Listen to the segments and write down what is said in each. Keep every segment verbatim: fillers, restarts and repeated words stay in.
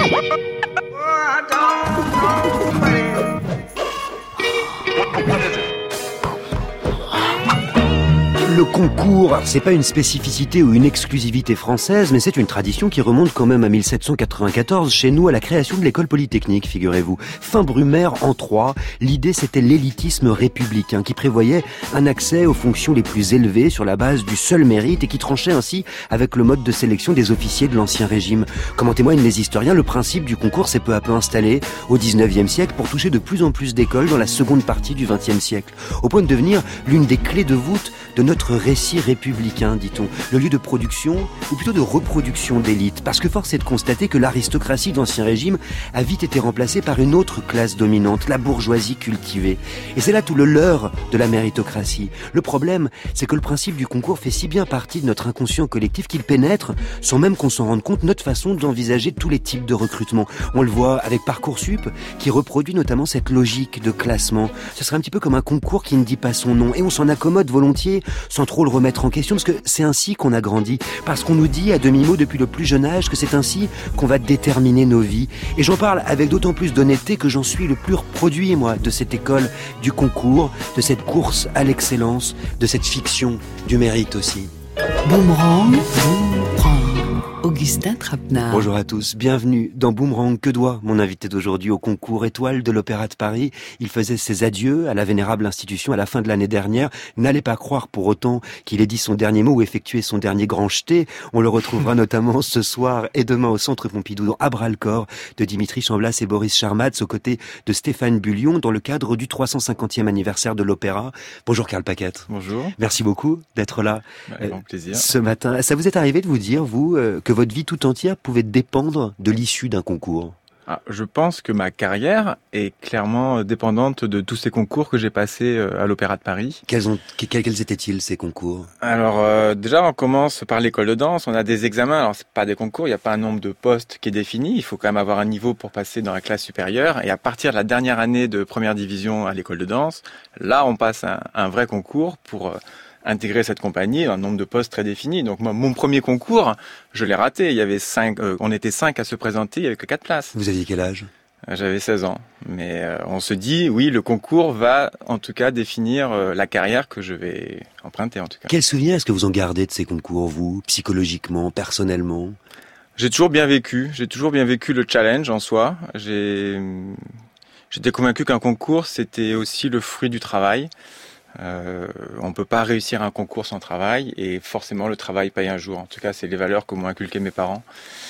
Le concours, c'est pas une spécificité ou une exclusivité française, mais c'est une tradition qui remonte quand même à mille sept cent quatre-vingt-quatorze, chez nous, à la création de l'école polytechnique, figurez-vous. Fin Brumaire, en Troyes, l'idée c'était l'élitisme républicain, qui prévoyait un accès aux fonctions les plus élevées sur la base du seul mérite et qui tranchait ainsi avec le mode de sélection des officiers de l'Ancien Régime. Comme en témoignent les historiens, le principe du concours s'est peu à peu installé au dix-neuvième siècle pour toucher de plus en plus d'écoles dans la seconde partie du vingtième siècle, au point de devenir l'une des clés de voûte de notre récit républicain, dit-on, le lieu de production, ou plutôt de reproduction d'élite, parce que force est de constater que l'aristocratie d'Ancien Régime a vite été remplacée par une autre classe dominante, la bourgeoisie cultivée. Et c'est là tout le leurre de la méritocratie. Le problème, c'est que le principe du concours fait si bien partie de notre inconscient collectif qu'il pénètre, sans même qu'on s'en rende compte, notre façon d'envisager tous les types de recrutement. On le voit avec Parcoursup, qui reproduit notamment cette logique de classement. Ce serait un petit peu comme un concours qui ne dit pas son nom, et on s'en accommode volontiers, sans trop le remettre en question, parce que c'est ainsi qu'on a grandi, parce qu'on nous dit à demi-mot depuis le plus jeune âge que c'est ainsi qu'on va déterminer nos vies. Et j'en parle avec d'autant plus d'honnêteté que j'en suis le pur produit, moi, de cette école du concours, de cette course à l'excellence, de cette fiction du mérite aussi. Boomerang, Boomerang. Augustin Trapenard. Bonjour à tous, bienvenue dans Boomerang. Que doit mon invité d'aujourd'hui au concours étoile de l'Opéra de Paris? Il faisait ses adieux à la vénérable institution à la fin de l'année dernière. N'allez pas croire pour autant qu'il ait dit son dernier mot ou effectué son dernier grand jeté. On le retrouvera notamment ce soir et demain au Centre Pompidou à bras-le-corps de Dimitri Chamblas et Boris Charmatz aux côtés de Stéphane Bullion dans le cadre du trois cent cinquantième anniversaire de l'Opéra. Bonjour Karl Paquette. Bonjour. Merci beaucoup d'être là. Avec grand plaisir. Ce matin. Ça vous est arrivé de vous dire, vous, euh, que votre vie tout entière pouvait dépendre de l'issue d'un concours? Ah, je pense que ma carrière est clairement dépendante de tous ces concours que j'ai passés à l'Opéra de Paris. Quels, ont, quels étaient-ils, ces concours? Alors euh, déjà, on commence par l'école de danse. On a des examens. Alors c'est pas des concours, il n'y a pas un nombre de postes qui est défini. Il faut quand même avoir un niveau pour passer dans la classe supérieure. Et à partir de la dernière année de première division à l'école de danse, là, on passe un, un vrai concours pour euh, intégrer cette compagnie, un nombre de postes très défini. Donc moi, mon premier concours, je l'ai raté. Il y avait cinq, euh, on était cinq à se présenter, il y avait que quatre places. Vous aviez quel âge? J'avais seize ans. Mais euh, on se dit, oui, le concours va en tout cas définir euh, la carrière que je vais emprunter en tout cas. Quel souvenir est-ce que vous en gardez de ces concours, vous, psychologiquement, personnellement? J'ai toujours bien vécu. J'ai toujours bien vécu le challenge en soi. J'ai, j'étais convaincu qu'un concours, c'était aussi le fruit du travail. Euh, on peut pas réussir un concours sans travail et forcément le travail paye un jour. En tout cas, c'est les valeurs que m'ont inculqué mes parents.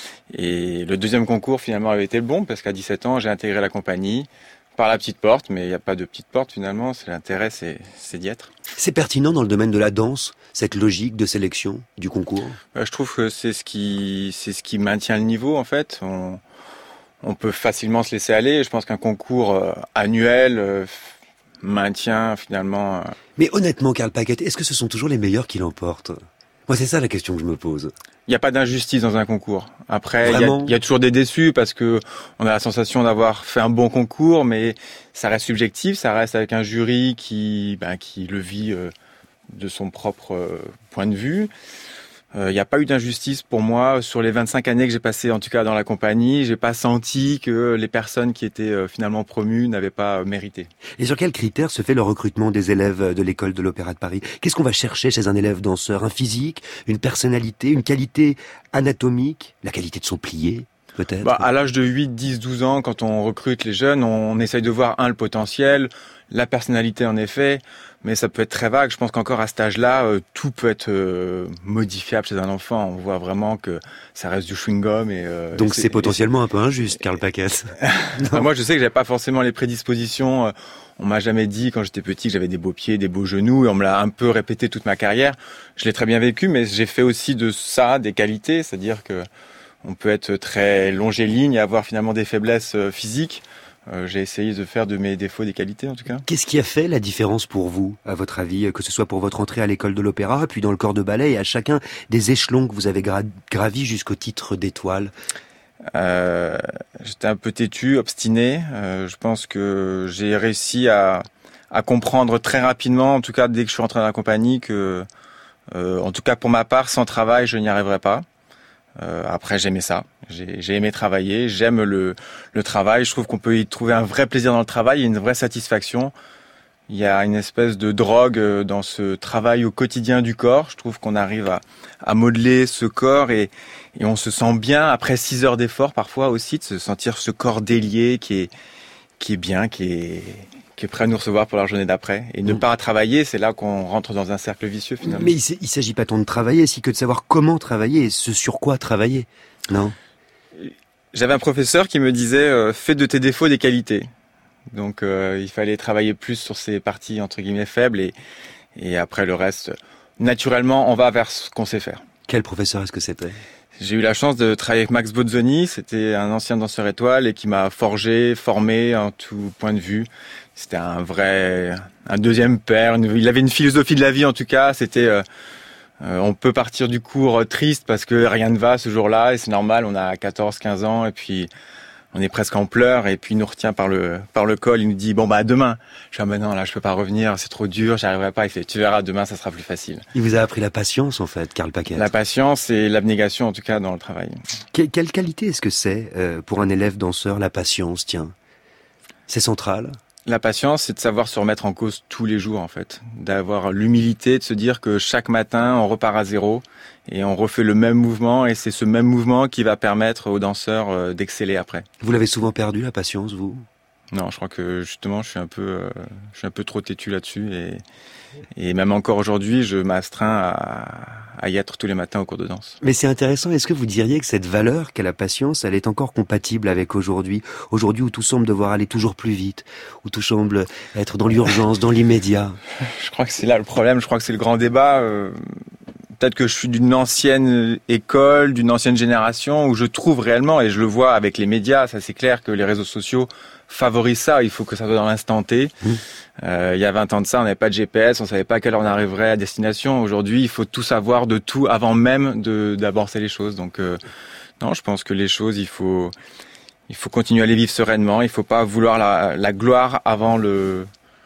Et le deuxième concours finalement avait été le bon parce qu'à dix-sept ans, j'ai intégré la compagnie par la petite porte, mais il n'y a pas de petite porte finalement. C'est l'intérêt, c'est, c'est d'y être. C'est pertinent dans le domaine de la danse, cette logique de sélection du concours? Euh, je trouve que c'est ce qui, c'est ce qui maintient le niveau en fait. On, on peut facilement se laisser aller. Je pense qu'un concours euh, annuel euh, maintient finalement... Mais honnêtement, Karl Paquette, est-ce que ce sont toujours les meilleurs qui l'emportent? Moi, c'est ça la question que je me pose. Il n'y a pas d'injustice dans un concours. Après, il y, a, Vraiment il y a toujours des déçus parce que on a la sensation d'avoir fait un bon concours, mais ça reste subjectif, ça reste avec un jury qui, ben, qui le vit euh, de son propre euh, point de vue. Il euh, n'y a pas eu d'injustice pour moi sur les vingt-cinq années que j'ai passées, en tout cas dans la compagnie. J'ai pas senti que les personnes qui étaient euh, finalement promues n'avaient pas euh, mérité. Et sur quels critères se fait le recrutement des élèves de l'école de l'Opéra de Paris? Qu'est-ce qu'on va chercher chez un élève danseur? Un physique, une personnalité, une qualité anatomique, la qualité de son plié? Peut-être. Bah, à l'âge de huit, dix, douze ans, quand on recrute les jeunes, on, on essaye de voir, un, le potentiel, la personnalité en effet, mais ça peut être très vague. Je pense qu'encore à cet âge-là, euh, tout peut être euh, modifiable chez un enfant. On voit vraiment que ça reste du chewing-gum. Et, euh, Donc et c'est, c'est potentiellement et un peu injuste, Karl Paquette. bah, moi, je sais que j'avais pas forcément les prédispositions. On m'a jamais dit, quand j'étais petit, que j'avais des beaux pieds, des beaux genoux, et on me l'a un peu répété toute ma carrière. Je l'ai très bien vécu, mais j'ai fait aussi de ça des qualités, c'est-à-dire que on peut être très longiligne et avoir finalement des faiblesses physiques. Euh, j'ai essayé de faire de mes défauts des qualités, en tout cas. Qu'est-ce qui a fait la différence pour vous, à votre avis, que ce soit pour votre entrée à l'école de l'opéra, puis dans le corps de ballet, et à chacun des échelons que vous avez gra- gravis jusqu'au titre d'étoile? euh, J'étais un peu têtu, obstiné. Euh, je pense que j'ai réussi à, à comprendre très rapidement, en tout cas dès que je suis rentré dans la compagnie, que, euh, en tout cas pour ma part, sans travail, je n'y arriverais pas. Euh, après, j'aimais ça. J'ai, j'ai aimé travailler, j'aime le, le travail. Je trouve qu'on peut y trouver un vrai plaisir dans le travail et une vraie satisfaction. Il y a une espèce de drogue dans ce travail au quotidien du corps. Je trouve qu'on arrive à, à modeler ce corps et, et on se sent bien après six heures d'effort parfois aussi, de se sentir ce corps délié qui est, qui est bien, qui est, qui est prêt à nous recevoir pour la journée d'après. Et ne mmh. pas travailler, c'est là qu'on rentre dans un cercle vicieux finalement. Mais il ne s'agit pas tant de travailler, c'est que de savoir comment travailler et ce sur quoi travailler, non ? J'avais un professeur qui me disait euh, « fais de tes défauts des qualités ». Donc euh, il fallait travailler plus sur ces parties entre guillemets faibles et, et après le reste, naturellement, on va vers ce qu'on sait faire. Quel professeur est-ce que c'était ? J'ai eu la chance de travailler avec Max Bozzoni, c'était un ancien danseur étoile et qui m'a forgé, formé en tout point de vue. C'était un vrai, un deuxième père, il avait une philosophie de la vie en tout cas, c'était... Euh, Euh, on peut partir du cours triste parce que rien ne va ce jour-là et c'est normal, on a quatorze, quinze ans et puis on est presque en pleurs et puis il nous retient par le par le col, il nous dit bon bah demain. Je dis ah ben non là je peux pas revenir, c'est trop dur, j'y arriverai pas. Il fait tu verras demain ça sera plus facile. Il vous a appris la patience en fait, Karl Paquette. La patience et l'abnégation en tout cas dans le travail. Que, quelle qualité est-ce que c'est euh, pour un élève danseur la patience, tiens. C'est central. La patience, c'est de savoir se remettre en cause tous les jours, en fait. D'avoir l'humilité de se dire que chaque matin, on repart à zéro et on refait le même mouvement et c'est ce même mouvement qui va permettre aux danseurs d'exceller après. Vous l'avez souvent perdu, la patience, vous ? Non, je crois que justement, je suis un peu, euh, je suis un peu trop têtu là-dessus et, et même encore aujourd'hui, je m'astreins à, à y être tous les matins au cours de danse. Mais c'est intéressant, est-ce que vous diriez que cette valeur qu'est la patience, elle est encore compatible avec aujourd'hui ? Aujourd'hui où tout semble devoir aller toujours plus vite, où tout semble être dans l'urgence, dans l'immédiat. Je crois que c'est là le problème, je crois que c'est le grand débat. Euh, peut-être que je suis d'une ancienne école, d'une ancienne génération, où je trouve réellement, et je le vois avec les médias, ça c'est clair que les réseaux sociaux favorisent ça, il faut que ça soit dans l'instant T. Mmh. Euh, il y a vingt ans de ça, on n'avait pas de G P S, on savait pas à quelle heure on arriverait à destination. Aujourd'hui, il faut tout savoir de tout avant même de d'aborder les choses. Donc euh, non, je pense que les choses, il faut il faut continuer à les vivre sereinement. Il faut pas vouloir la, la gloire avant le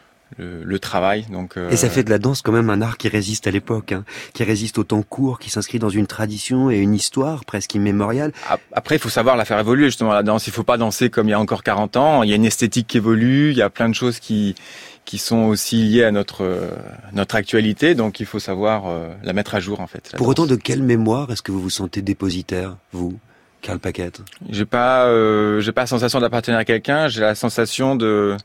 Le, le travail. Donc, euh... Et ça fait de la danse quand même un art qui résiste à l'époque, hein, qui résiste au temps court, qui s'inscrit dans une tradition et une histoire presque immémoriale. Après, il faut savoir la faire évoluer justement la danse. Il faut pas danser comme il y a encore quarante ans. Il y a une esthétique qui évolue, il y a plein de choses qui qui sont aussi liées à notre euh, notre actualité. Donc, il faut savoir euh, la mettre à jour en fait. Pour danse. Autant, de quelle mémoire est-ce que vous vous sentez dépositaire, vous, Karl Paquette ? J'ai pas euh, j'ai pas la sensation d'appartenir à quelqu'un. J'ai la sensation de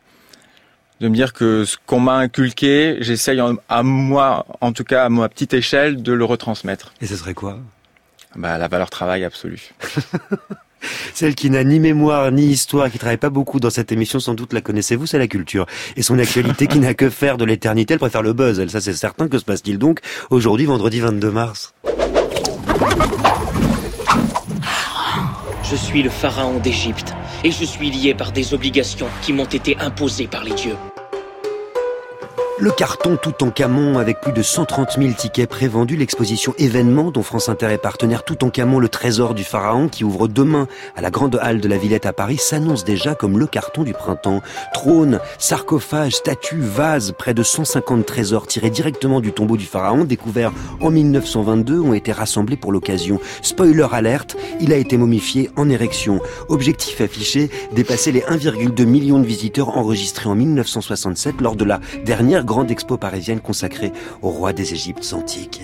de me dire que ce qu'on m'a inculqué, j'essaye à moi, en tout cas à ma petite échelle, de le retransmettre. Et ce serait quoi ? Bah, la valeur travail absolue. Celle qui n'a ni mémoire ni histoire, qui travaille pas beaucoup dans cette émission, sans doute la connaissez-vous, c'est la culture. Et son actualité qui n'a que faire de l'éternité, elle préfère le buzz, elle, ça c'est certain. Que se passe-t-il donc aujourd'hui, vendredi vingt-deux mars ? Je suis le pharaon d'Égypte et je suis lié par des obligations qui m'ont été imposées par les dieux. Le carton Toutankhamon avec plus de cent trente mille tickets prévendus, l'exposition événement dont France Inter est partenaire, Toutankhamon, le trésor du pharaon, qui ouvre demain à la grande halle de la Villette à Paris, s'annonce déjà comme le carton du printemps. Trône, sarcophage, statues, vases, près de cent cinquante trésors tirés directement du tombeau du pharaon, découverts en mille neuf cent vingt-deux, ont été rassemblés pour l'occasion. Spoiler alerte, il a été momifié en érection. Objectif affiché, dépasser les un virgule deux million de visiteurs enregistrés en mille neuf cent soixante-sept lors de la dernière grande expo parisienne consacrée au roi des Égyptes antiques.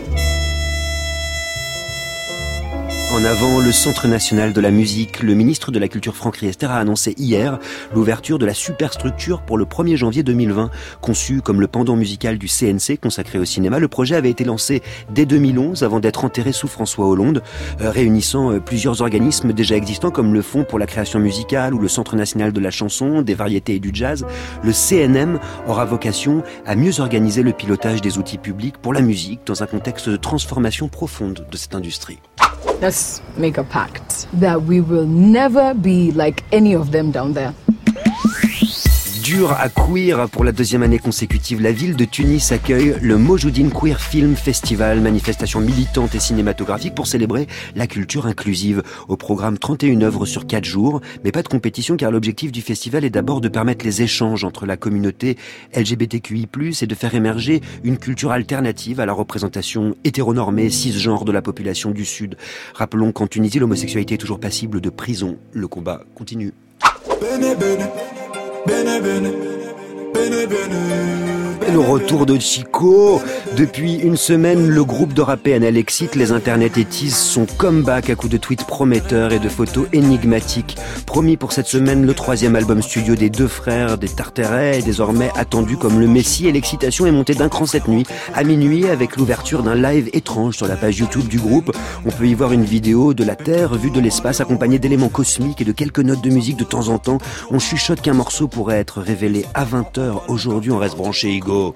En avant, le Centre national de la musique. Le ministre de la Culture Franck Riester a annoncé hier l'ouverture de la superstructure pour le premier janvier deux mille vingt. Conçu comme le pendant musical du C N C consacré au cinéma, le projet avait été lancé dès deux mille onze avant d'être enterré sous François Hollande, euh, réunissant euh, plusieurs organismes déjà existants comme le Fonds pour la création musicale ou le Centre national de la chanson, des variétés et du jazz. Le C N M aura vocation à mieux organiser le pilotage des outils publics pour la musique dans un contexte de transformation profonde de cette industrie. Let's make a pact that we will never be like any of them down there. dur à queer pour la deuxième année consécutive. La ville de Tunis accueille le Mojoudine Queer Film Festival, manifestation militante et cinématographique pour célébrer la culture inclusive. Au programme trente et une œuvres sur quatre jours, mais pas de compétition car l'objectif du festival est d'abord de permettre les échanges entre la communauté L G B T Q I plus, et de faire émerger une culture alternative à la représentation hétéronormée, cisgenre de la population du Sud. Rappelons qu'en Tunisie, l'homosexualité est toujours passible de prison. Le combat continue. Bene, bene, bene, bene, bene, bene. Le retour de Chico. Depuis une semaine, le groupe de rap P N L excite les internets et tease son comeback à coups de tweets prometteurs et de photos énigmatiques. Promis pour cette semaine, le troisième album studio des deux frères des Tarterets est désormais attendu comme le messie, et l'excitation est montée d'un cran cette nuit, à minuit, avec l'ouverture d'un live étrange sur la page YouTube du groupe. On peut y voir une vidéo de la Terre vue de l'espace accompagnée d'éléments cosmiques et de quelques notes de musique de temps en temps. On chuchote qu'un morceau pourrait être révélé à vingt heures. Aujourd'hui, on reste branché, Hugo.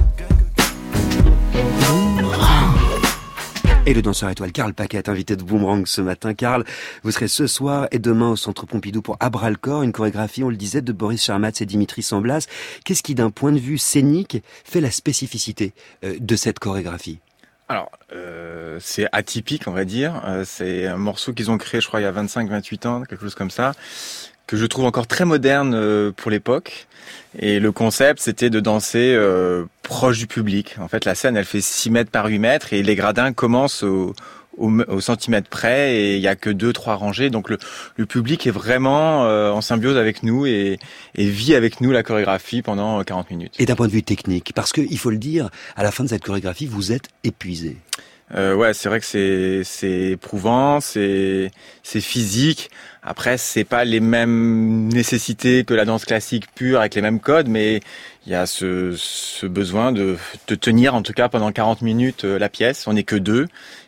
Et le danseur étoile Karl Paquette, invité de Boomerang ce matin. Karl, vous serez ce soir et demain au Centre Pompidou pour Abra-le-Corps, une chorégraphie, on le disait, de Boris Charmatz et Dimitri Samblas. Qu'est-ce qui, d'un point de vue scénique, fait la spécificité euh, de cette chorégraphie ? Alors, euh, c'est atypique, on va dire. Euh, c'est un morceau qu'ils ont créé, je crois, il y a vingt-cinq vingt-huit ans, quelque chose comme ça, que je trouve encore très moderne euh, pour l'époque. Et le concept, c'était de danser euh, proche du public. En fait, la scène, elle fait six mètres par huit mètres et les gradins commencent au, au, au centimètre près, et il y a que deux, trois rangées. Donc le, le public est vraiment euh, en symbiose avec nous et, et vit avec nous la chorégraphie pendant quarante minutes. Et d'un point de vue technique, parce que il faut le dire, à la fin de cette chorégraphie, vous êtes épuisé. Euh, ouais, c'est vrai que c'est c'est éprouvant, c'est c'est physique. Après, c'est pas les mêmes nécessités que la danse classique pure avec les mêmes codes, mais il y a ce ce besoin de de tenir en tout cas pendant quarante minutes la pièce. On n'est que deux,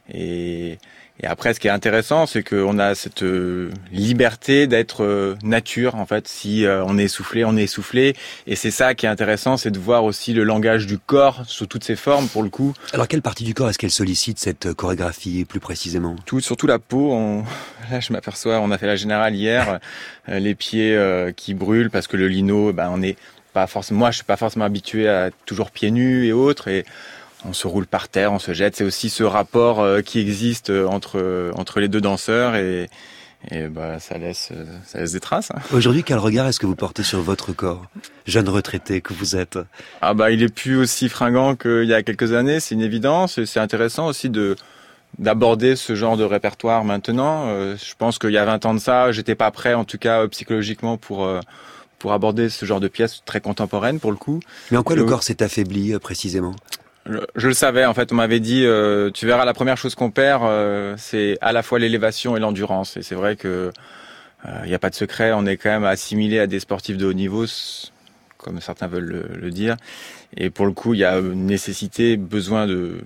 et Et après, ce qui est intéressant, c'est qu'on a cette euh, liberté d'être euh, nature, en fait. Si euh, on est essoufflé, on est essoufflé. Et c'est ça qui est intéressant, c'est de voir aussi le langage du corps sous toutes ses formes, pour le coup. Alors, quelle partie du corps est-ce qu'elle sollicite, cette chorégraphie, plus précisément ? Tout, surtout la peau. On... Là, je m'aperçois, on a fait la générale hier, euh, les pieds euh, qui brûlent parce que le lino, ben, on est pas forcément... Moi, je suis pas forcément habitué à toujours pieds nus et autres. Et on se roule par terre, on se jette. C'est aussi ce rapport euh, qui existe entre euh, entre les deux danseurs, et et bah ça laisse euh, ça laisse des traces. Hein. Aujourd'hui, quel regard est-ce que vous portez sur votre corps, jeune retraité que vous êtes ? Ah bah il est plus aussi fringant qu'il y a quelques années, c'est une évidence. Et c'est intéressant aussi de d'aborder ce genre de répertoire maintenant. Euh, je pense qu'il y a vingt ans de ça, j'étais pas prêt, en tout cas euh, psychologiquement, pour euh, pour aborder ce genre de pièces très contemporaines pour le coup. Mais en quoi Et le au... corps s'est affaibli euh, précisément ? Je, je le savais, en fait, on m'avait dit, euh, tu verras, la première chose qu'on perd, euh, c'est à la fois l'élévation et l'endurance. Et c'est vrai que il euh, n'y a pas de secret, on est quand même assimilé à des sportifs de haut niveau, comme certains veulent le, le dire. Et pour le coup, il y a une nécessité, besoin de,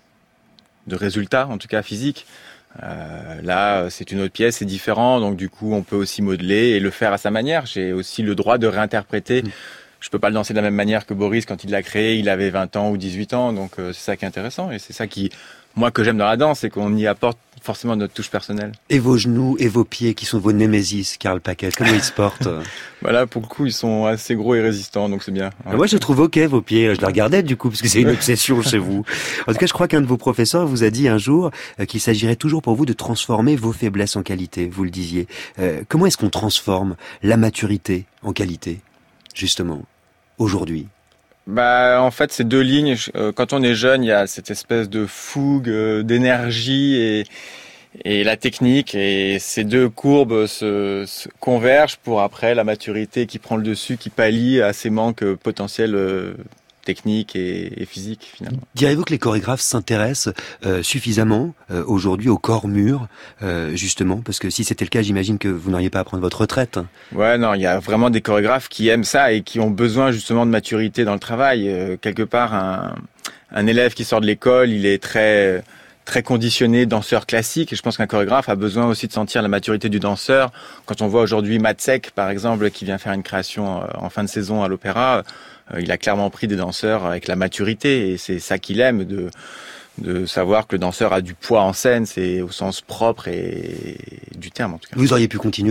de résultats, en tout cas physiques. Euh, là, c'est une autre pièce, c'est différent, donc du coup, on peut aussi modeler et le faire à sa manière. J'ai aussi le droit de réinterpréter. Mmh. Je peux pas le danser de la même manière que Boris quand il l'a créé, il avait vingt ans ou dix-huit ans, donc euh, c'est ça qui est intéressant, et c'est ça qui, moi, que j'aime dans la danse, c'est qu'on y apporte forcément notre touche personnelle. Et vos genoux et vos pieds qui sont vos némésis, Karl Paquette, comment ils se portent ? Voilà, pour le coup, ils sont assez gros et résistants, donc c'est bien. Ouais. Moi, je trouve ok vos pieds, je les regardais du coup, parce que c'est une obsession chez vous. En tout cas, je crois qu'un de vos professeurs vous a dit un jour euh, qu'il s'agirait toujours pour vous de transformer vos faiblesses en qualité, vous le disiez. Euh, comment est-ce qu'on transforme la maturité en qualité ? Justement, aujourd'hui. Bah, en fait, c'est deux lignes. Quand on est jeune, il y a cette espèce de fougue, d'énergie et, et la technique. Et ces deux courbes se, se convergent pour après la maturité qui prend le dessus, qui pallie à ces manques potentiels euh, techniques et, et physiques, finalement. Diriez-vous que les chorégraphes s'intéressent euh, suffisamment euh, aujourd'hui au corps mûr, euh, justement ? Parce que si c'était le cas, j'imagine que vous n'auriez pas à prendre votre retraite. Ouais, non, il y a vraiment des chorégraphes qui aiment ça et qui ont besoin justement de maturité dans le travail. Euh, quelque part, un, un élève qui sort de l'école, il est très très conditionné danseur classique, et je pense qu'un chorégraphe a besoin aussi de sentir la maturité du danseur. Quand on voit aujourd'hui Matsek, par exemple, qui vient faire une création en fin de saison à l'Opéra, il a clairement pris des danseurs avec la maturité, et c'est ça qu'il aime, de, de savoir que le danseur a du poids en scène, c'est au sens propre et du terme en tout cas. Vous auriez pu continuer alors ?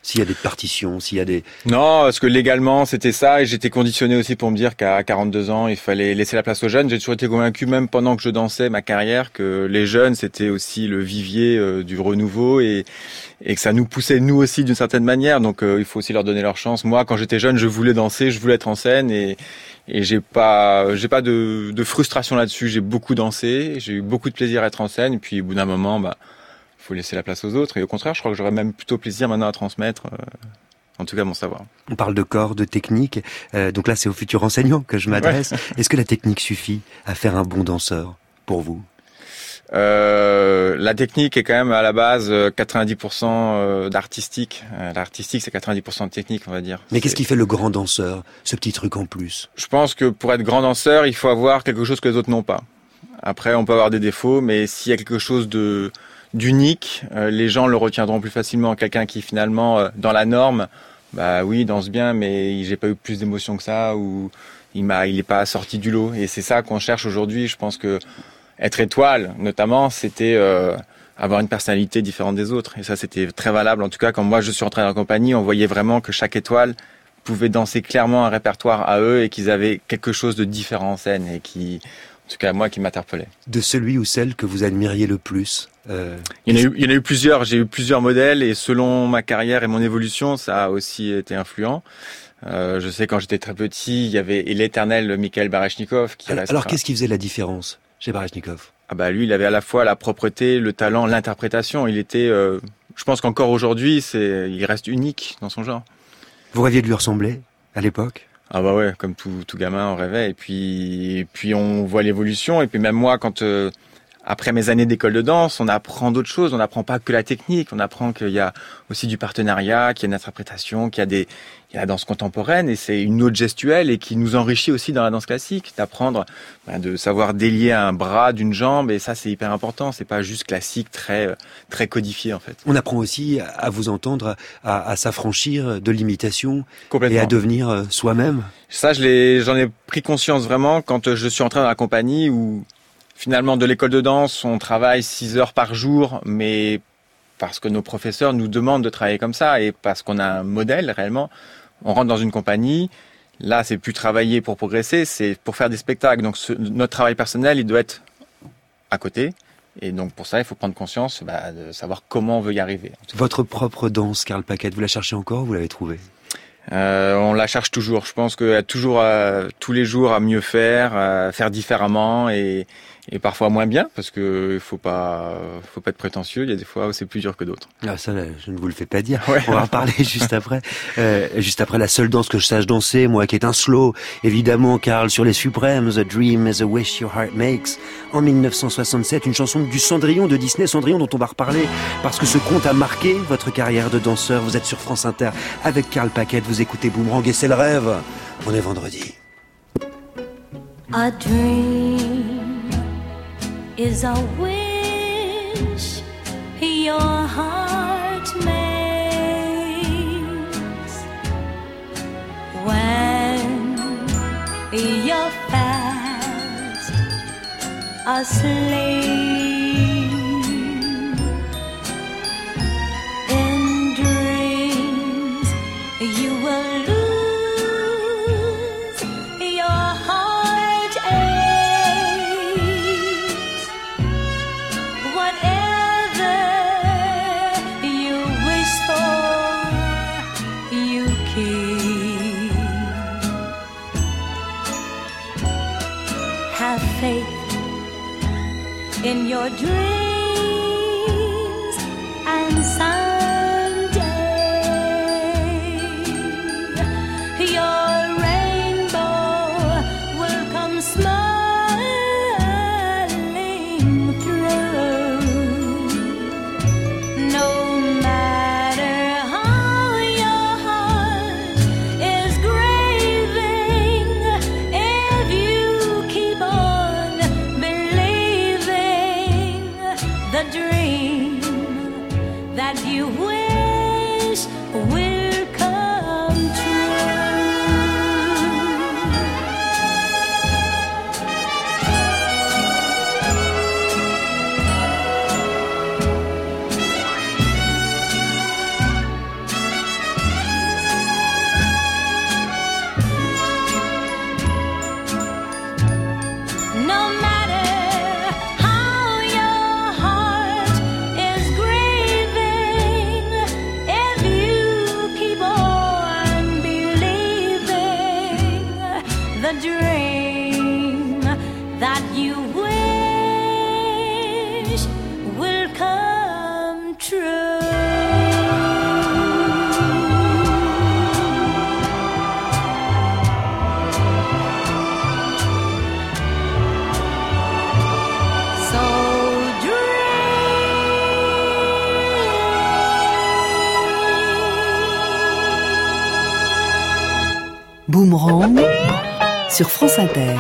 S'il y a des partitions, s'il y a des... Non, parce que légalement, c'était ça, et j'étais conditionné aussi pour me dire qu'à quarante-deux ans, il fallait laisser la place aux jeunes. J'ai toujours été convaincu, même pendant que je dansais ma carrière, que les jeunes, c'était aussi le vivier euh, du renouveau, et, et que ça nous poussait, nous aussi, d'une certaine manière. Donc, euh, il faut aussi leur donner leur chance. Moi, quand j'étais jeune, je voulais danser, je voulais être en scène, et, et j'ai pas, j'ai pas de, de frustration là-dessus. J'ai beaucoup dansé, j'ai eu beaucoup de plaisir à être en scène, et puis au bout d'un moment, bah, faut laisser la place aux autres. Et au contraire, je crois que j'aurais même plutôt plaisir maintenant à transmettre, euh, en tout cas mon savoir. On parle de corps, de technique. Euh, donc là, c'est aux futurs enseignants que je m'adresse. Ouais. Est-ce que la technique suffit à faire un bon danseur pour vous ? Euh, la technique est quand même à la base quatre-vingt-dix pour cent d'artistique. L'artistique, c'est quatre-vingt-dix pour cent de technique, on va dire. Mais c'est... qu'est-ce qui fait le grand danseur, ce petit truc en plus ? Je pense que pour être grand danseur, il faut avoir quelque chose que les autres n'ont pas. Après, on peut avoir des défauts, mais s'il y a quelque chose de d'unique, euh, les gens le retiendront plus facilement. Quelqu'un qui finalement, euh, dans la norme, bah oui, il danse bien, mais j'ai pas eu plus d'émotion que ça, ou il m'a, il est pas sorti du lot. Et c'est ça qu'on cherche aujourd'hui. Je pense que être étoile, notamment, c'était euh, avoir une personnalité différente des autres. Et ça, c'était très valable. En tout cas, quand moi je suis rentré dans la compagnie, on voyait vraiment que chaque étoile pouvait danser clairement un répertoire à eux et qu'ils avaient quelque chose de différent en scène et qui, en tout cas moi, qui m'interpellait. De celui ou celle que vous admiriez le plus. Euh... Il y en a eu, il y en a eu plusieurs. J'ai eu plusieurs modèles et selon ma carrière et mon évolution, ça a aussi été influent. Euh, je sais quand j'étais très petit, il y avait l'éternel Mikhail Baryshnikov qui alors, reste. Alors qu'est-ce qui faisait la différence chez Baryshnikov ? Ah bah lui, il avait à la fois la propreté, le talent, l'interprétation. Il était, euh, je pense qu'encore aujourd'hui, c'est, il reste unique dans son genre. Vous rêviez de lui ressembler à l'époque ? Ah bah ouais, comme tout, tout gamin, on rêvait. Et puis, et puis on voit l'évolution. Et puis même moi, quand euh, après mes années d'école de danse, on apprend d'autres choses. On n'apprend pas que la technique. On apprend qu'il y a aussi du partenariat, qu'il y a une interprétation, qu'il y a des, il y a la danse contemporaine et c'est une autre gestuelle et qui nous enrichit aussi dans la danse classique. D'apprendre, ben, de savoir délier un bras d'une jambe et ça c'est hyper important. C'est pas juste classique, très, très codifié en fait. On apprend aussi à vous entendre, à, à s'affranchir de l'imitation et à devenir soi-même. Ça, je l'ai, j'en ai pris conscience vraiment quand je suis entré dans la compagnie où finalement, de l'école de danse, on travaille six heures par jour, mais parce que nos professeurs nous demandent de travailler comme ça et parce qu'on a un modèle réellement. On rentre dans une compagnie, là, c'est plus travailler pour progresser, c'est pour faire des spectacles. Donc, ce, notre travail personnel, il doit être à côté. Et donc, pour ça, il faut prendre conscience bah, de savoir comment on veut y arriver. Votre propre danse, Carl Paquette, vous la cherchez encore ou vous l'avez trouvée ? Euh, on la cherche toujours. Je pense qu'il y a toujours, euh, tous les jours, à mieux faire, à faire différemment et, et parfois moins bien, parce que faut pas, faut pas être prétentieux. Il y a des fois où c'est plus dur que d'autres. Ah, ça, je ne vous le fais pas dire. Ouais. On va en parler juste après. Euh, juste après la seule danse que je sache danser, moi, qui est un slow, évidemment, Carl, sur les Suprêmes, A Dream is a Wish Your Heart Makes, en mille neuf cent soixante-sept, une chanson du Cendrillon de Disney, Cendrillon dont on va reparler, parce que ce conte a marqué votre carrière de danseur. Vous êtes sur France Inter avec Carl Paquette, vous écoutez Boomerang et c'est le rêve. On est vendredi. A dream is a wish your heart makes when you're fast asleep. In dreams you will lose your heart aches. Whatever you wish for, you keep. Have faith in your dreams and someday your rainbow will come smiling through. No matter how your heart is grieving, if you keep on believing, the dream that you wish will come true. Boomerang sur France Inter.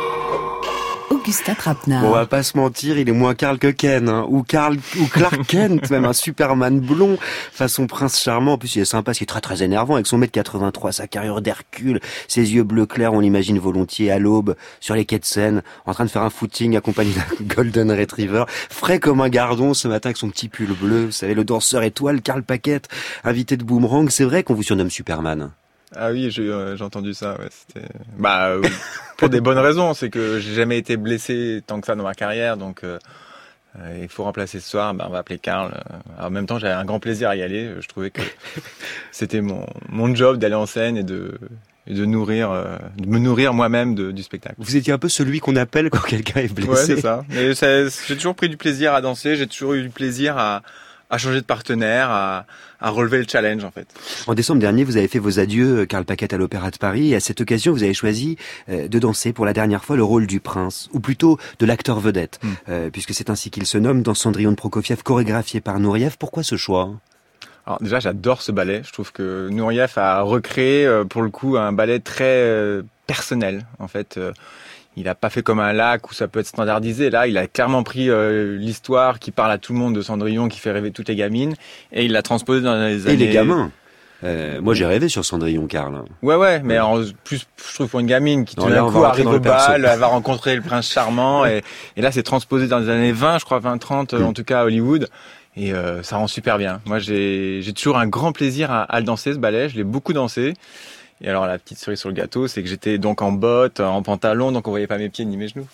Augustin Trapenard. Bon, on va pas se mentir, il est moins Karl que Ken, hein. ou Karl, ou Clark Kent, même un Superman blond, façon prince charmant. En plus, il est sympa, il est très très énervant avec son mètre quatre-vingt-trois, sa carrure d'Hercule, ses yeux bleu clair, on l'imagine volontiers à l'aube, sur les quais de Seine, en train de faire un footing accompagné d'un Golden Retriever, frais comme un gardon ce matin avec son petit pull bleu. Vous savez, le danseur étoile, Karl Paquette, invité de Boomerang. C'est vrai qu'on vous surnomme Superman. Ah oui, j'ai, euh, j'ai entendu ça. Ouais, c'était... Bah, euh, pour des bonnes raisons. C'est que j'ai jamais été blessé tant que ça dans ma carrière, donc euh, euh, il faut remplacer ce soir. Bah, on va appeler Karl. Alors, en même temps, j'avais un grand plaisir à y aller. Je trouvais que c'était mon mon job d'aller en scène et de et de nourrir, euh, de me nourrir moi-même de, du spectacle. Vous étiez un peu celui qu'on appelle quand quelqu'un est blessé. Ouais, c'est ça. Et ça, j'ai toujours pris du plaisir à danser. J'ai toujours eu du plaisir à à changer de partenaire, à, à relever le challenge en fait. En décembre dernier, vous avez fait vos adieux, Karl Paquette, à l'Opéra de Paris. Et à cette occasion, vous avez choisi euh, de danser pour la dernière fois le rôle du prince, ou plutôt de l'acteur vedette, mm. euh, puisque c'est ainsi qu'il se nomme dans Cendrillon de Prokofiev, chorégraphié par Nureyev. Pourquoi ce choix ? Alors déjà, j'adore ce ballet. Je trouve que Nureyev a recréé, euh, pour le coup, un ballet très euh, personnel en fait. Euh, Il a pas fait comme un lac où ça peut être standardisé. Là, il a clairement pris euh, l'histoire qui parle à tout le monde de Cendrillon, qui fait rêver toutes les gamines, et il l'a transposé dans les années... Et les gamins. Euh, moi, j'ai rêvé sur Cendrillon, Karl. Ouais, ouais, mais en plus, je trouve pour une gamine qui tout d'un coup arrive au bal, elle va rencontrer le prince charmant, et, et là, c'est transposé dans les années vingt, je crois, vingt, trente, mm. en tout cas à Hollywood, et euh, ça rend super bien. Moi, j'ai, j'ai toujours un grand plaisir à, à le danser, ce ballet. Je l'ai beaucoup dansé. Et alors la petite cerise sur le gâteau, c'est que j'étais donc en bottes, en pantalon, donc on voyait pas mes pieds ni mes genoux.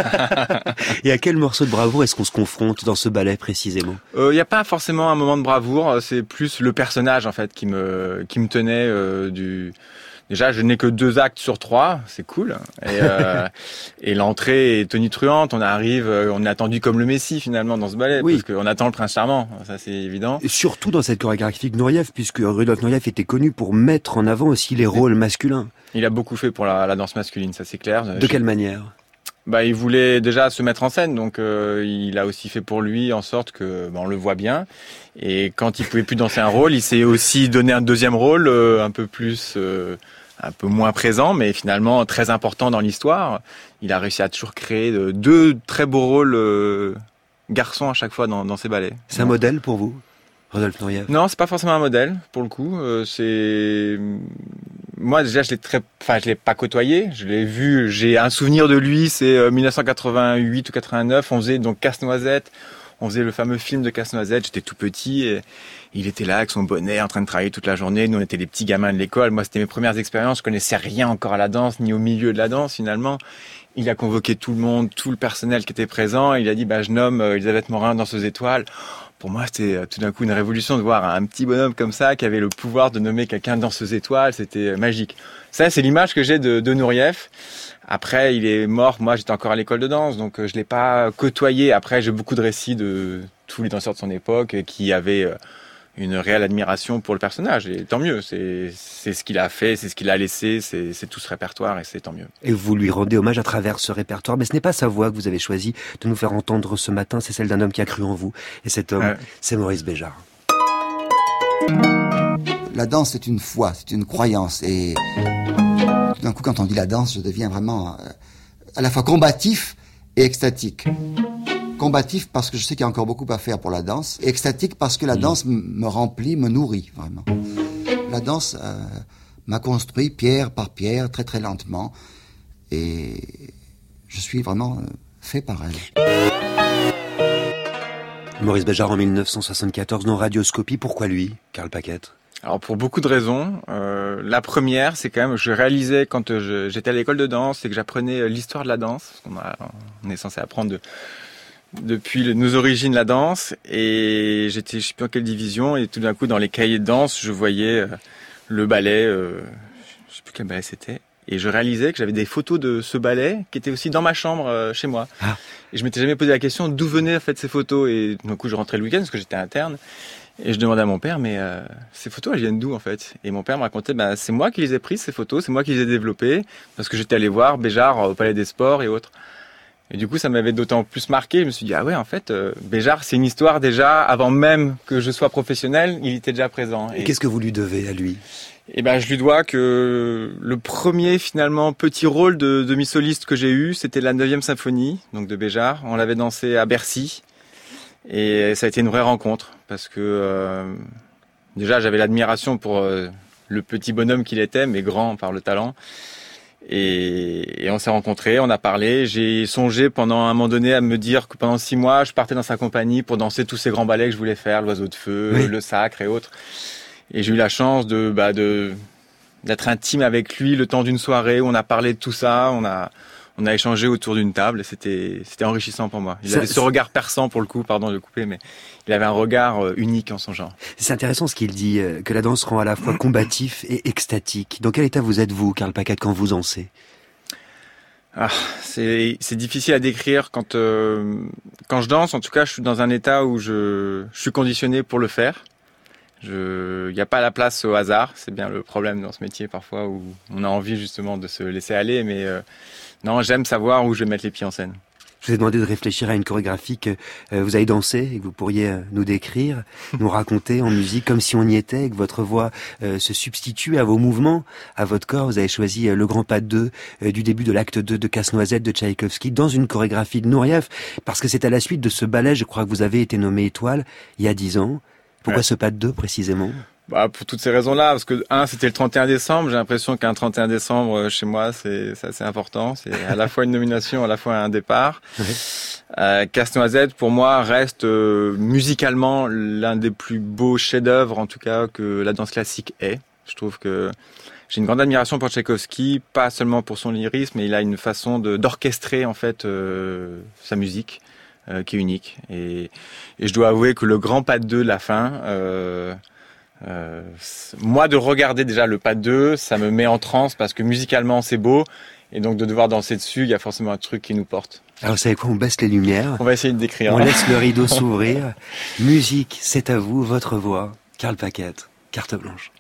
Et à quel morceau de bravoure est-ce qu'on se confronte dans ce ballet précisément ? Il euh, n'y a pas forcément un moment de bravoure, c'est plus le personnage en fait qui me qui me tenait euh, du. Déjà, je n'ai que deux actes sur trois, c'est cool. Et, euh, et l'entrée est tonitruante. On arrive, on est attendu comme le Messie finalement dans ce ballet, oui. Parce qu'on attend le prince charmant. Ça, c'est évident. Et surtout dans cette chorégraphie de Nureyev, puisque Rudolf Nureyev était connu pour mettre en avant aussi les rôles masculins. Il a beaucoup fait pour la, la danse masculine, ça c'est clair. De quelle manière ? Bah, il voulait déjà se mettre en scène, donc euh, il a aussi fait pour lui en sorte que bah, on le voit bien. Et quand il pouvait plus danser un rôle, il s'est aussi donné un deuxième rôle, euh, un peu plus. Euh, un peu moins présent, mais finalement très important dans l'histoire. Il a réussi à toujours créer deux très beaux rôles euh, garçons à chaque fois dans, dans ses ballets. C'est un modèle pour vous, Rudolf Nureyev ? Non, c'est pas forcément un modèle pour le coup. Euh, c'est moi déjà je l'ai très, enfin je l'ai pas côtoyé. Je l'ai vu. J'ai un souvenir de lui. C'est euh, dix-neuf cent quatre-vingt-huit ou quatre-vingt-neuf. On faisait donc Casse-Noisette. On faisait le fameux film de Casse-Noisette. J'étais tout petit et il était là avec son bonnet en train de travailler toute la journée. Nous, on était les petits gamins de l'école. Moi, c'était mes premières expériences. Je connaissais rien encore à la danse, ni au milieu de la danse, finalement. Il a convoqué tout le monde, tout le personnel qui était présent. Il a dit, bah, je nomme Elisabeth Morin, danseuse étoile. Pour moi, c'était tout d'un coup une révolution de voir un petit bonhomme comme ça qui avait le pouvoir de nommer quelqu'un danseuse étoile. C'était magique. Ça, c'est l'image que j'ai de, de Nureyev. Après, il est mort. Moi, j'étais encore à l'école de danse, donc je l'ai pas côtoyé. Après, j'ai beaucoup de récits de tous les danseurs de son époque qui avaient une réelle admiration pour le personnage. Et tant mieux. C'est, c'est ce qu'il a fait, c'est ce qu'il a laissé, c'est, c'est tout ce répertoire et c'est tant mieux. Et vous lui rendez hommage à travers ce répertoire. Mais ce n'est pas sa voix que vous avez choisi de nous faire entendre ce matin. C'est celle d'un homme qui a cru en vous. Et cet homme, ouais. c'est Maurice Béjart. La danse, c'est une foi, c'est une croyance. Et tout d'un coup, quand on dit la danse, je deviens vraiment euh, à la fois combatif et extatique. Combatif parce que je sais qu'il y a encore beaucoup à faire pour la danse. Et extatique parce que la danse m- me remplit, me nourrit, vraiment. La danse euh, m'a construit pierre par pierre, très très lentement. Et je suis vraiment euh, fait par elle. Maurice Béjart en dix-neuf cent soixante-quatorze dans Radioscopie. Pourquoi lui, Karl Paquette ? Alors pour beaucoup de raisons. Euh, la première, c'est quand même, je réalisais quand je, j'étais à l'école de danse et que j'apprenais l'histoire de la danse. On, a, on est censé apprendre de, depuis le, nos origines la danse. Et j'étais, je sais plus en quelle division, et tout d'un coup dans les cahiers de danse, je voyais euh, le ballet. Euh, je sais plus quel ballet c'était. Et je réalisais que j'avais des photos de ce ballet qui étaient aussi dans ma chambre euh, chez moi. Ah. Et je m'étais jamais posé la question d'où venaient en fait ces photos. Et du coup, je rentrais le week-end parce que j'étais interne. Et je demandais à mon père, mais euh, ces photos, elles viennent d'où en fait ? Et mon père me racontait, bah, c'est moi qui les ai prises ces photos, c'est moi qui les ai développées, parce que j'étais allé voir Béjart au Palais des Sports et autres. Et du coup, ça m'avait d'autant plus marqué. Je me suis dit, ah ouais, en fait, euh, Béjart, c'est une histoire déjà, avant même que je sois professionnel, il était déjà présent. Et, et qu'est-ce que vous lui devez à lui? Eh ben, je lui dois que le premier, finalement, petit rôle de demi-soliste que j'ai eu, c'était la neuvième symphonie, donc de Béjart. On l'avait dansé à Bercy. Et ça a été une vraie rencontre, parce que, euh, déjà, j'avais l'admiration pour euh, le petit bonhomme qu'il était, mais grand par le talent. Et, et on s'est rencontrés, on a parlé. J'ai songé pendant un moment donné à me dire que pendant six mois, je partais dans sa compagnie pour danser tous ces grands ballets que je voulais faire, l'Oiseau de Feu, oui. Le Sacre et autres. Et j'ai eu la chance de, bah, de d'être intime avec lui le temps d'une soirée où on a parlé de tout ça, on a on a échangé autour d'une table et c'était c'était enrichissant pour moi. Il ça, avait ce regard perçant pour le coup, pardon de le couper, mais il avait un regard unique en son genre. C'est intéressant ce qu'il dit, que la danse rend à la fois combatif et extatique. Dans quel état vous êtes-vous, Karl Paquette, quand vous dansez? Ah, c'est c'est difficile à décrire quand euh, quand je danse. En tout cas, je suis dans un état où je je suis conditionné pour le faire. Je, il n'y a pas la place au hasard. C'est bien le problème dans ce métier parfois où on a envie justement de se laisser aller, mais euh, non, j'aime savoir où je vais mettre les pieds en scène. Je vous ai demandé de réfléchir à une chorégraphie que euh, vous avez dansée et que vous pourriez euh, nous décrire, nous raconter en musique comme si on y était et que votre voix euh, se substitue à vos mouvements, à votre corps. Vous avez choisi euh, le grand pas de deux euh, du début de l'acte deux de Casse-Noisette de Tchaïkovski dans une chorégraphie de Nureyev parce que c'est à la suite de ce ballet, je crois que vous avez été nommé Étoile il y a dix ans. Pourquoi ouais. ce pas de deux précisément? Bah, pour toutes ces raisons-là, parce que un, c'était le trente et un décembre. J'ai l'impression qu'un trente et un décembre chez moi, c'est, c'est assez important. C'est à la fois une nomination, à la fois un départ. Ouais. Euh, Casse-Noisette, pour moi, reste euh, musicalement l'un des plus beaux chefs-d'œuvre, en tout cas, que la danse classique est. Je trouve que j'ai une grande admiration pour Tchaïkovski, pas seulement pour son lyrisme, mais il a une façon de, d'orchestrer en fait euh, sa musique. Euh, qui est unique et, et je dois avouer que le grand pas de deux de la fin euh, euh, moi de regarder déjà le pas de deux ça me met en transe parce que musicalement c'est beau et donc de devoir danser dessus il y a forcément un truc qui nous porte. Alors vous savez quoi, on baisse les lumières, on va essayer de décrire, on laisse le rideau s'ouvrir. Musique, c'est à vous, votre voix, Karl Paquette, carte blanche.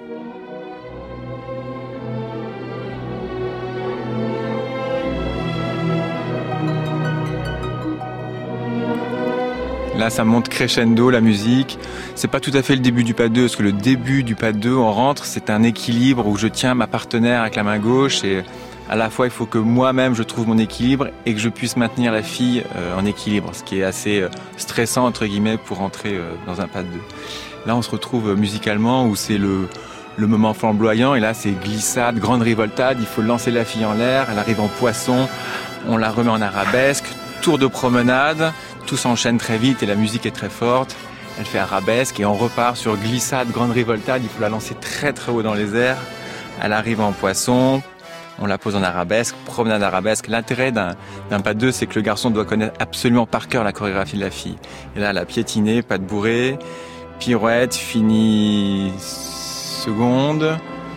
Là, ça monte crescendo, la musique. C'est pas tout à fait le début du pas de deux, parce que le début du pas de deux, on rentre, c'est un équilibre où je tiens ma partenaire avec la main gauche et à la fois, il faut que moi-même, je trouve mon équilibre et que je puisse maintenir la fille euh, en équilibre, ce qui est assez euh, stressant, entre guillemets, pour rentrer euh, dans un pas de deux. Là, on se retrouve musicalement où c'est le, le moment flamboyant et là, c'est glissade, grande rivoltade, il faut lancer la fille en l'air, elle arrive en poisson, on la remet en arabesque, tour de promenade, tout s'enchaîne très vite et la musique est très forte. Elle fait arabesque et on repart sur glissade, grande rivoltade. Il faut la lancer très très haut dans les airs. Elle arrive en poisson. On la pose en arabesque, promenade arabesque. L'intérêt d'un, d'un pas de deux, c'est que le garçon doit connaître absolument par cœur la chorégraphie de la fille. Et là, elle a piétiné, pas de bourrée, pirouette, fini seconde,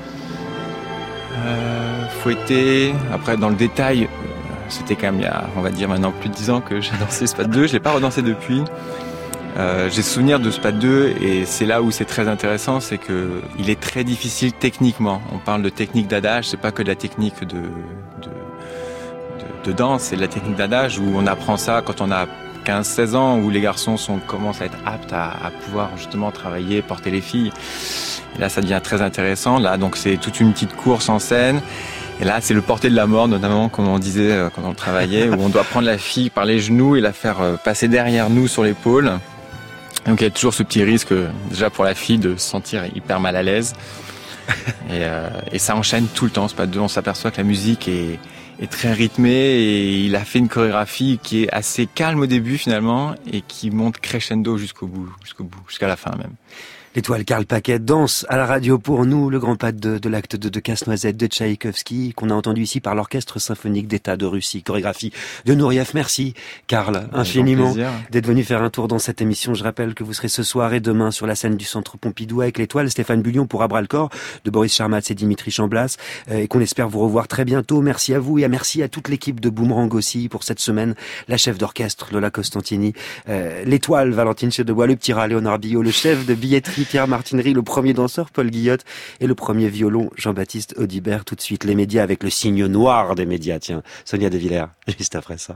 euh, fouetté. Après, dans le détail, c'était quand même il y a, on va dire maintenant plus de dix ans que j'ai dansé ce pas de deux. Je l'ai pas redansé depuis. Euh, j'ai souvenir de ce pas de deux et c'est là où c'est très intéressant, c'est que il est très difficile techniquement. On parle de technique d'adage, c'est pas que de la technique de de, de, de danse, c'est de la technique d'adage où on apprend ça quand on a quinze seize ans, où les garçons sont commencent à être aptes à, à pouvoir justement travailler, porter les filles. Et là, ça devient très intéressant. Là, donc c'est toute une petite course en scène. Et là, c'est le porter de la mort, notamment, comme on disait quand on travaillait, où on doit prendre la fille par les genoux et la faire passer derrière nous sur l'épaule. Donc il y a toujours ce petit risque, déjà pour la fille, de se sentir hyper mal à l'aise. Et, euh, et ça enchaîne tout le temps, c'est pas deux. On s'aperçoit que la musique est, est très rythmée et il a fait une chorégraphie qui est assez calme au début finalement et qui monte crescendo jusqu'au bout, jusqu'au bout, jusqu'à la fin même. L'étoile Karl Paquette danse à la radio pour nous, le grand pas de deux de l'acte deux de Casse-Noisette de Tchaïkovski, qu'on a entendu ici par l'Orchestre Symphonique d'État de Russie, chorégraphie de Nureyev. Merci, Karl, infiniment, d'être venu faire un tour dans cette émission. Je rappelle que vous serez ce soir et demain sur la scène du Centre Pompidou avec l'étoile Stéphane Bullion pour À bras le corps de Boris Charmatz et Dimitri Chamblas, et qu'on espère vous revoir très bientôt. Merci à vous et merci à toute l'équipe de Boomerang aussi pour cette semaine. La chef d'orchestre, Lola Costantini, euh, l'étoile Valentine Chedebois, le petit rat Léonard Billot, le chef de billetterie contrepartie Pierre Martinerie, le premier danseur Paul Guillotte et le premier violon Jean-Baptiste Audibert. Tout de suite les médias avec le signe noir des médias. Tiens, Sonia De Villers, juste après ça.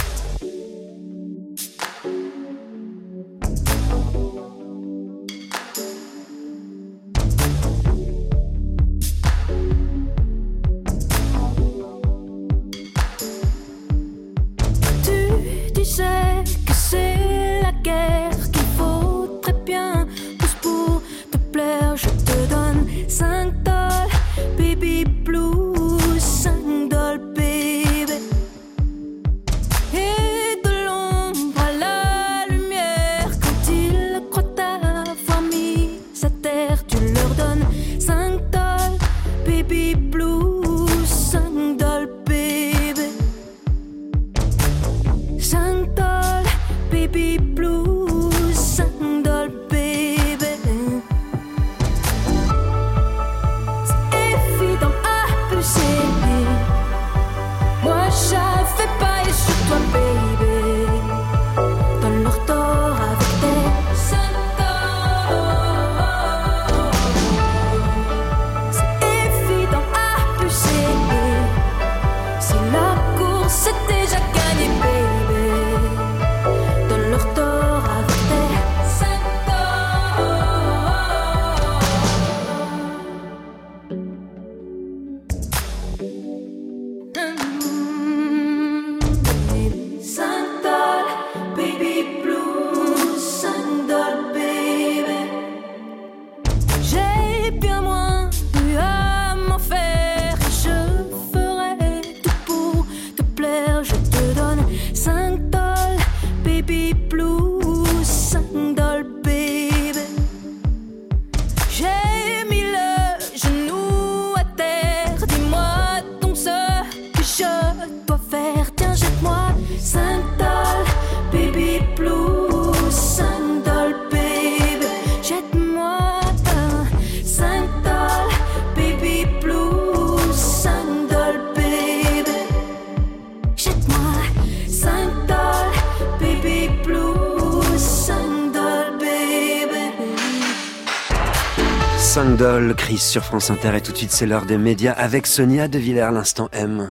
Tu disais que c'est la guerre qu'il faut très bien. Pousse pour te plaire, je te donne cinq dollars, baby blues, cinq dollars, baby. Et de l'ombre à la lumière, quand ils croient t'avoir mis à terre, tu leur donnes cinq dollars, baby blues, cinq dollars, baby. cinq dollars, baby blues, cinq dollars, baby. C'est évident à abuser. Moi j'avais pas sur toi, baby. Donne-leur tort avec tes cinq dollars. C'est évident à abuser. Si la course est déjà gagnée, baby. Donne-leur tort avec tes cinq cinq dollars, baby blues, cinq dollars, baby. J'ai bien moins eu à m'en faire et je ferai tout pour te plaire. Je te donne cinq dollars, baby blues, cinq dollars, baby. J'ai mis le genou à terre. Dis-moi donc ce que je dois faire. Tiens, jette-moi cinq dollars, baby blues, cinq dollars, baby. Jette-moi cinq dollars, baby blues, cinq dollars, baby. Jette-moi cinq dollars, baby blues, cinq dollars, baby. cinq dollars, Chris sur France Inter et tout de suite c'est l'heure des médias avec Sonia De Villers, l'instant M.